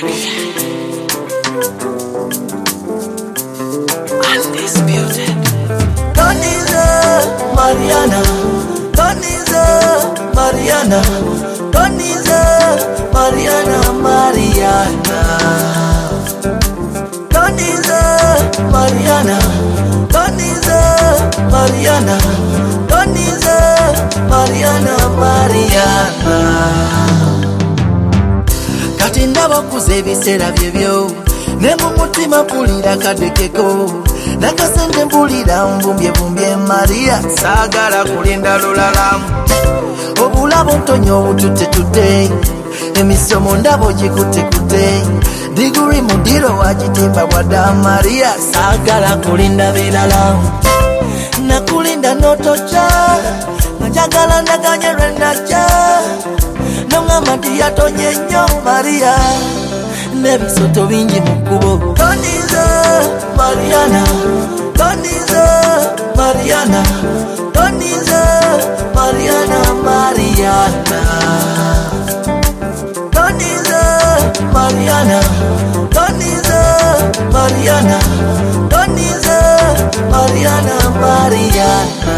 Undisputed. Toniza Mariana, Toniza Mariana, Toniza Mariana, Mariana, Toniza Mariana, Toniza Mariana, Toniza Mariana, Mariana. Kati ndaba kuze ebiseera byebyo ne mu mutima mpulira kadekeko nakasente mpulira mbumbye Maria saagala kulinda lulala obulabo ntonyo obututetute emisomo ndabo gikutekute diguri mudiro wagitimba bwada Maria saagala kulinda birala nakulinda notocha najagala ndaganye lwenacha nongamba nti yatonye nnyo Maria n'ebisoto bingi mu kkubo. Toniza Mariana, Toniza Mariana, Toniza Mariana, Mariana, Toniza Mariana, Toniza Mariana, Toniza Mariana, Mariana.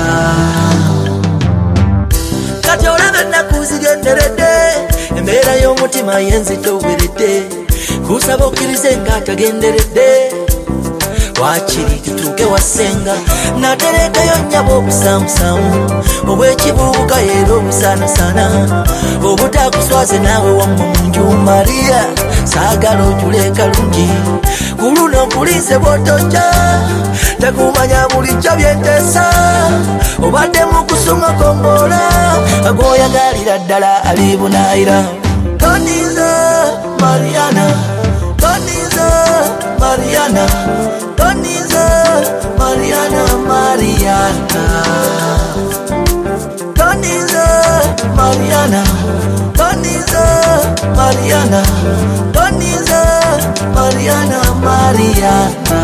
Kati olaba ennaku zigenderedde embeera y'omutima yenzitoweredde kusaba okkirize nga atagenderedde waakiri tutuuke wasenga naterekayo nnyabo obusamusamu obw'ekibuuka era obusaanasana obutakuswaze naawe wamma mu nju Maria saagala ojule kalungi ku luno nkulize bw'otojja tekumanya bulijjo byenteesa obadde mu kusunga komboola ag'oyagalira ddala alibunaayira. Toniza Mariana, Toniza Mariana, Toniza Mariana, Mariana, Toniza Mariana, Toniza Mariana, Toniza Mariana, Mariana.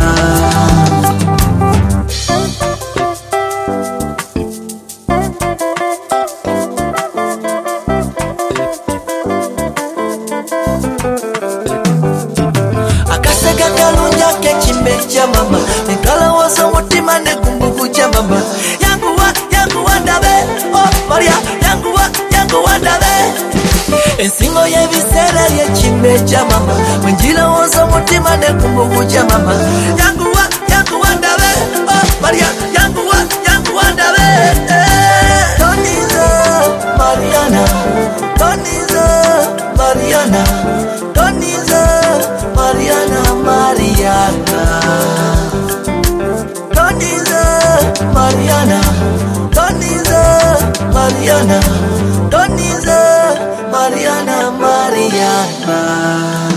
Akaseka kalunja kechimbe cha mama nekalawoza mutima nekumbukucha mama yanguwa ndabe oh Maria yanguwa ndabe ensingo y'ebiseera by'ekimbe cha mama wenjilawoza mutima nekumbukucha mama yanguwa ndabe oh Maria yanguwa ndabe. Toniza Mariana, Toniza Mariana, Toniza Mariana, Mariana, Toniza Mariana, Toniza Mariana, Toniza Mariana, Mariana.